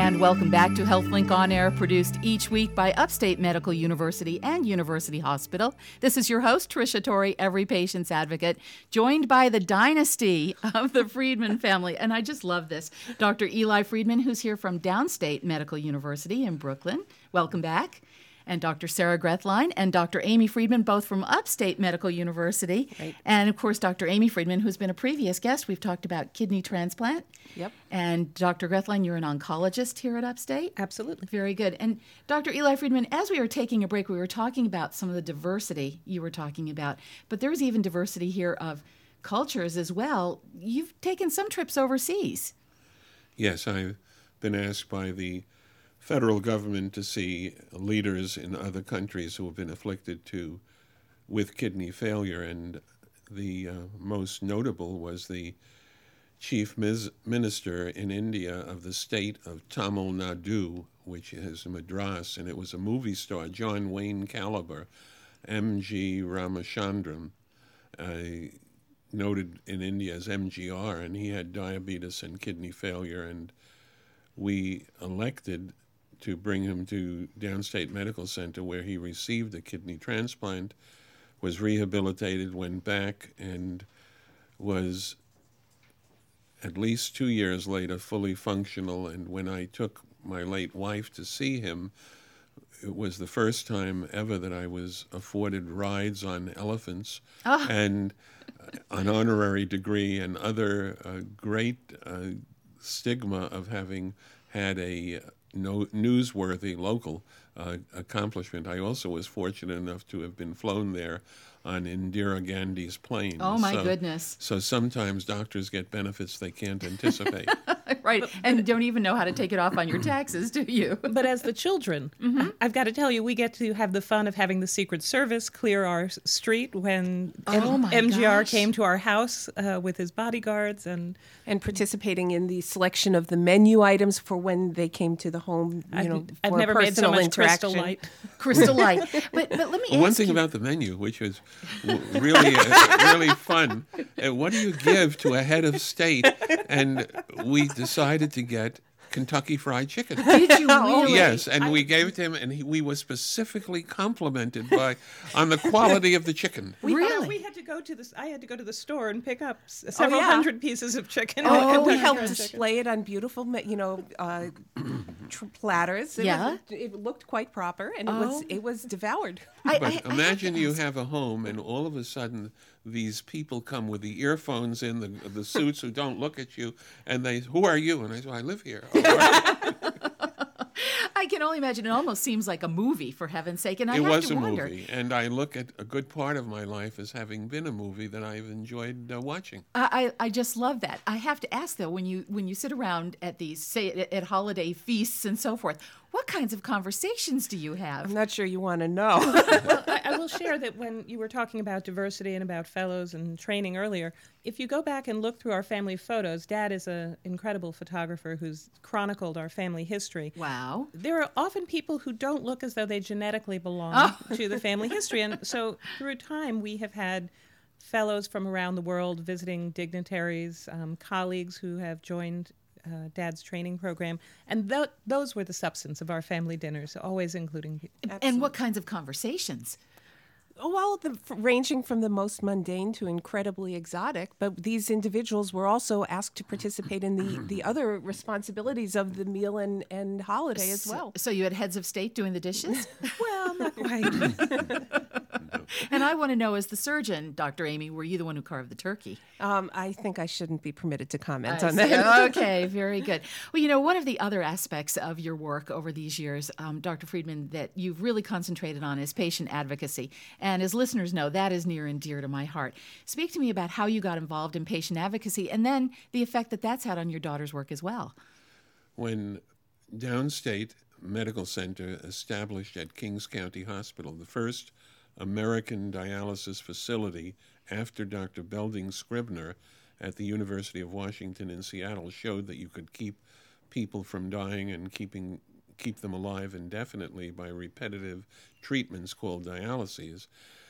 And welcome back to HealthLink On Air, produced each week by Upstate Medical University and University Hospital. This is your host, Tricia Torrey, every patient's advocate, joined by the dynasty of the Friedman family. And I just love this. Dr. Eli Friedman, who's here from Downstate Medical University in Brooklyn. Welcome back. And Dr. Sarah Grethlein and Dr. Amy Friedman, both from Upstate Medical University. Right. And, of course, Dr. Amy Friedman, who's been a previous guest. We've talked about kidney transplant. Yep. And Dr. Grethlein, you're an oncologist here at Upstate. Absolutely. Very good. And Dr. Eli Friedman, as we were taking a break, we were talking about some of the diversity you were talking about. But there's even diversity here of cultures as well. You've taken some trips overseas. Yes, I've been asked by the federal government to see leaders in other countries who have been afflicted with kidney failure, and the most notable was the chief minister in India of the state of Tamil Nadu, which is Madras, and it was a movie star, John Wayne Caliber, M.G. Ramachandran, noted in India as MGR, and he had diabetes and kidney failure, and we elected to bring him to Downstate Medical Center, where he received a kidney transplant, was rehabilitated, went back, and was at least 2 years later fully functional. And when I took my late wife to see him, it was the first time ever that I was afforded rides on elephants and an honorary degree and other great stigma of having had a newsworthy local accomplishment. I also was fortunate enough to have been flown there on Indira Gandhi's plane. Oh, my goodness. So sometimes doctors get benefits they can't anticipate. Right, and don't even know how to take it off on your taxes, do you? But as the children, I've got to tell you, we get to have the fun of having the Secret Service clear our street when MGR came to our house with his bodyguards and participating in the selection of the menu items for when they came to the home. I've never made so much Crystal Light. Crystal Light. But let me ask one thing you. about the menu, which was really fun. What do you give to a head of state? And we decided to get Kentucky Fried Chicken. Did you really? Yes, and we gave it to him, and we were specifically complimented on the quality of the chicken. Really? We had to go to I had to go to the store and pick up several hundred pieces of chicken. We helped display it on beautiful, platters. It looked quite proper, and it was devoured. But imagine you have a home, and all of a sudden, these people come with the earphones in, the suits who don't look at you, and who are you? And I say, I live here. I can only imagine. It almost seems like a movie, for heaven's sake. And it was a movie, and I look at a good part of my life as having been a movie that I've enjoyed watching. I just love that. I have to ask, though, when you sit around at these, say, at holiday feasts and so forth, what kinds of conversations do you have? I'm not sure you want to know. Well, I will share that when you were talking about diversity and about fellows and training earlier, if you go back and look through our family photos, Dad is an incredible photographer who's chronicled our family history. Wow. There are often people who don't look as though they genetically belong to the family history. And so through time, we have had fellows from around the world visiting dignitaries, colleagues who have joined Dad's training program. And those were the substance of our family dinners, always including people. And what kinds of conversations? Well, ranging from the most mundane to incredibly exotic, but these individuals were also asked to participate in the other responsibilities of the meal and holiday as well. So you had heads of state doing the dishes? Well, not quite. And I want to know, as the surgeon, Dr. Amy, were you the one who carved the turkey? I think I shouldn't be permitted to comment on that. Okay, very good. Well, one of the other aspects of your work over these years, Dr. Friedman, that you've really concentrated on is patient advocacy. And as listeners know, that is near and dear to my heart. Speak to me about how you got involved in patient advocacy and then the effect that that's had on your daughter's work as well. When Downstate Medical Center established at Kings County Hospital, the first American dialysis facility after Dr. Belding Scribner at the University of Washington in Seattle showed that you could keep people from dying and keep them alive indefinitely by repetitive treatments called dialyses.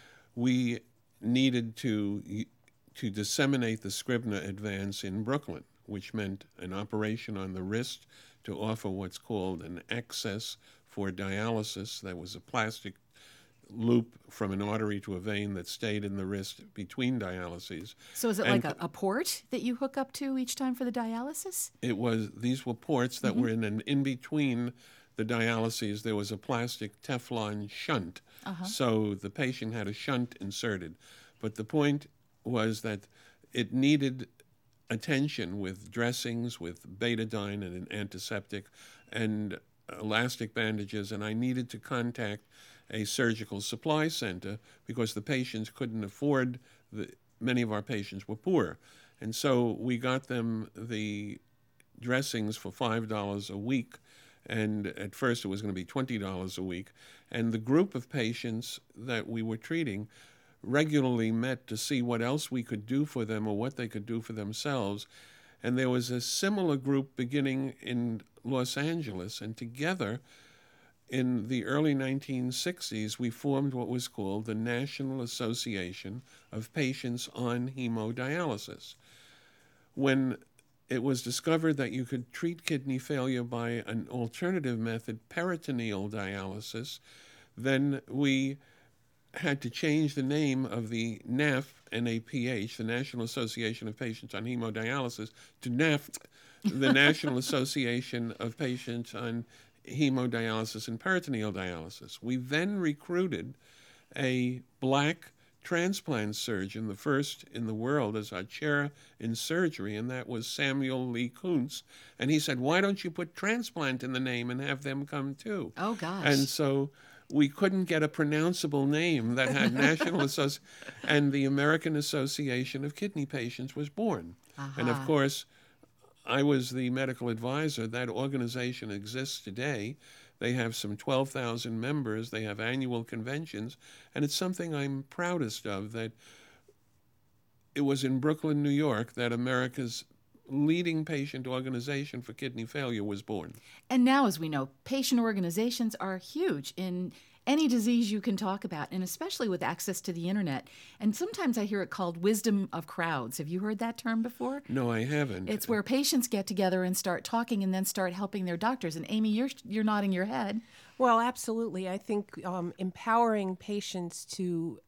We needed to disseminate the Scribner advance in Brooklyn, which meant an operation on the wrist to offer what's called an access for dialysis. That was a plastic loop from an artery to a vein that stayed in the wrist between dialyses. So is it like a port that you hook up to each time for the dialysis? These were ports that were in between the dialyses. There was a plastic Teflon shunt, so the patient had a shunt inserted. But the point was that it needed attention with dressings, with betadine and an antiseptic, and elastic bandages, and I needed to contact a surgical supply center because the patients couldn't afford many of our patients were poor. And so we got them the dressings for $5 a week, and at first it was going to be $20 a week. And the group of patients that we were treating regularly met to see what else we could do for them or what they could do for themselves. And there was a similar group beginning in Los Angeles, and together in the early 1960s, we formed what was called the National Association of Patients on Hemodialysis. When it was discovered that you could treat kidney failure by an alternative method, peritoneal dialysis, then we had to change the name of the NAPH, N-A-P-H, the National Association of Patients on Hemodialysis, to NAPHT, the National Association of Patients on Hemodialysis and Peritoneal Dialysis. We then recruited a black transplant surgeon, the first in the world, as our chair in surgery, and that was Samuel Lee Kuntz. And he said, why don't you put transplant in the name and have them come too? Oh, gosh. And so we couldn't get a pronounceable name that had National Association, and the American Association of Kidney Patients was born. And of course, I was the medical advisor. That organization exists today. They have some 12,000 members. They have annual conventions. And it's something I'm proudest of, that it was in Brooklyn, New York, that America's leading patient organization for kidney failure was born. And now, as we know, patient organizations are huge in any disease you can talk about, and especially with access to the internet. And sometimes I hear it called wisdom of crowds. Have you heard that term before? No, I haven't. It's where patients get together and start talking and then start helping their doctors. And Amy, you're nodding your head. Well, absolutely. I think empowering patients to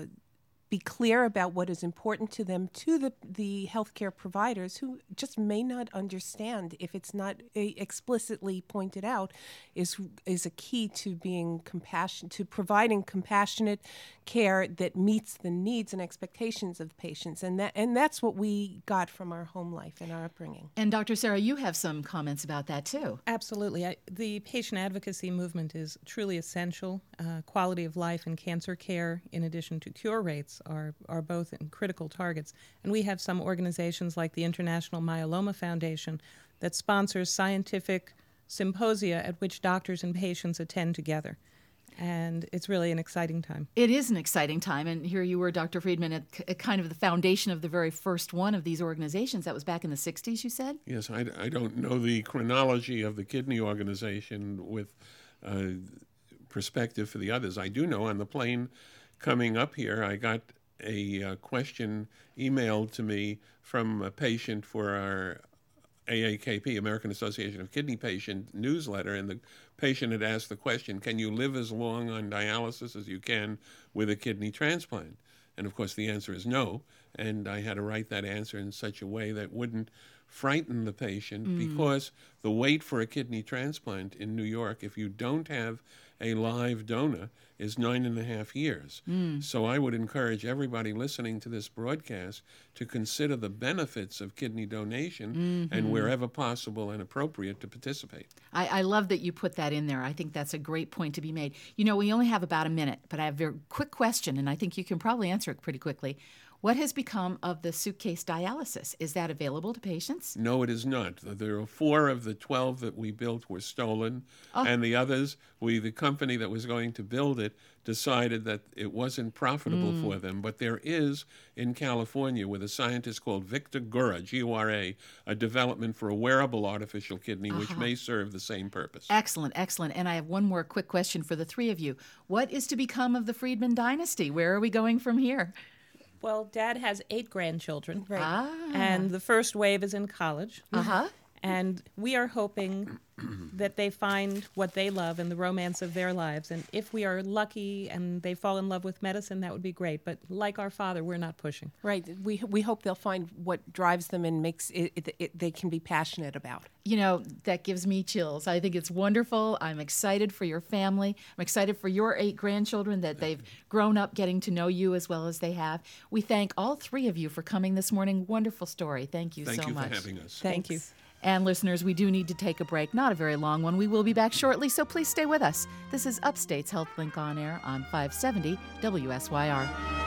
be clear about what is important to them, to the healthcare providers who just may not understand if it's not explicitly pointed out, is a key to being to providing compassionate care that meets the needs and expectations of patients, and that's what we got from our home life and our upbringing. And Dr. Sarah, you have some comments about that too. Absolutely. The patient advocacy movement is truly essential. Quality of life and cancer care, in addition to cure rates, are both critical targets. And we have some organizations like the International Myeloma Foundation that sponsors scientific symposia at which doctors and patients attend together. And it's really an exciting time. It is an exciting time. And here you were, Dr. Friedman, at kind of the foundation of the very first one of these organizations. That was back in the 60s, you said? Yes, I don't know the chronology of the kidney organization with perspective for the others. I do know on the plane coming up here, I got a question emailed to me from a patient for our AAKP, American Association of Kidney Patient newsletter, and the patient had asked the question, can you live as long on dialysis as you can with a kidney transplant? And of course the answer is no, and I had to write that answer in such a way that wouldn't frighten the patient, because the wait for a kidney transplant in New York, if you don't have a live donor, is 9.5 years. So I would encourage everybody listening to this broadcast to consider the benefits of kidney donation and wherever possible and appropriate to participate. I love that you put that in there. I think that's a great point to be made. You know, we only have about a minute, but I have a very quick question, and I think you can probably answer it pretty quickly. What has become of the suitcase dialysis? Is that available to patients? No, it is not. There are 4 of the 12 that we built were stolen, and the others, the company that was going to build it decided that it wasn't profitable for them. But there is, in California, with a scientist called Victor Gura, G-U-R-A, a development for a wearable artificial kidney, which may serve the same purpose. Excellent, excellent. And I have one more quick question for the three of you. What is to become of the Friedman dynasty? Where are we going from here? Well, Dad has 8 grandchildren, Right. and the first wave is in college. And we are hoping that they find what they love and the romance of their lives. And if we are lucky and they fall in love with medicine, that would be great. But like our father, we're not pushing. Right. We hope they'll find what drives them and makes it they can be passionate about. You know, that gives me chills. I think it's wonderful. I'm excited for your family. I'm excited for your 8 grandchildren that they've grown up getting to know you as well as they have. We thank all 3 of you for coming this morning. Wonderful story. Thank you so much. Thank you for having us. Thank you. And listeners, we do need to take a break, not a very long one. We will be back shortly, so please stay with us. This is Upstate's HealthLink on Air on 570 WSYR.